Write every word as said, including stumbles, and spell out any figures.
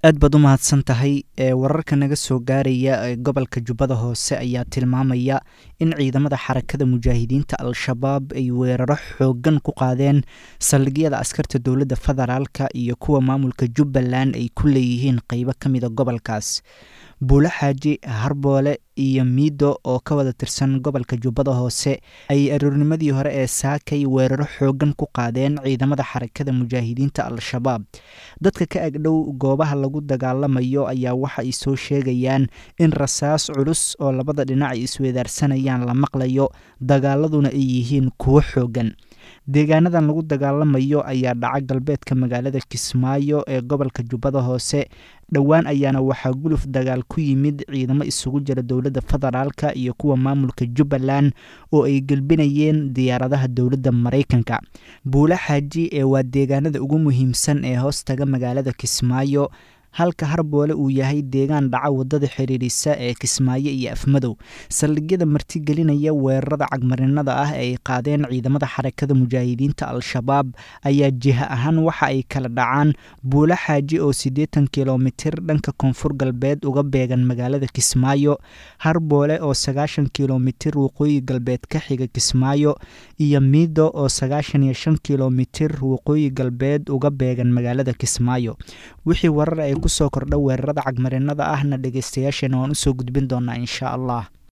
aad baad u mahadsan tahay ee wararka naga soo gaaraya ee gobolka Jubbada Hoose ayaa tilmaamaya in ciidamada xarakada mujaahidiinta Al-Shabaab ay weeraro xooggan ku qaadeen saldhigyada askarta dowladda federaalka iyo kuwa maamulka Jubbaland ay ku leeyihiin qaybo ka mid ah gobolkaas. Buula Xaaji, Harboole iyo Mido oo ka wada tirsan gobolka Jubbada Hoose ay aroornimadii hore ee saakay weeraro xooggan ku qaadeen ciidamada xarakada mujaahidiinta Al-Shabaab. Dadka ka agdhow goobaha lagu dagaalamayo ayaa waxa ay soo sheegayaan in rasaas culus oo labada dhinac ay isweedaarsanayaan la maqlayo, dagaaladuna ay yihiin kuwo xooggan. Deegaanadan lagu dagaalamayo ayaa dhaca galbeedka magaalada Kismaayo ee gobolka Jubbada Hoose. Dhowaan ayaana waxaa guluf dagaal ku yimid ciidamo isugu jira dowladda federaalka iyo kuwa maamulka Jubbaland oo ay galbinayeen diyaaradaha dowladda Mareykanka. Buula Xaaji ee waa deegaanada ugu muhiimsan ee hoostaga magaalada Kismaayo, halka Harboole uu yahay deegaan dhaca wadada xiriirisa ee Kismaayo iyo Afmadow. Saldhigyada martigelinaya weerarada cagmarinada ah ee ay qaadeen ciidamada xarakada mujaahidiinta Al-Shabaab ayaa jiha ahaan waxa ay kala dhacaan Buula Xaaji oo siddeetan kiiloomitir dhanka koonfur galbeed uga beegan magaalada Kismaayo, Harboole oo sagaashan kiiloomitir waqooyi galbeed ka xiga Kismaayo, iyo Mido oo sagaashan iyo shan kiiloomitir waqooyi galbeed uga beegan magaalada Kismaayo. Wixii warar ay ku soo kordha weerarada cagmarinada ahna dhageystayaashana waan u soo gudbin doonaa insha Allah.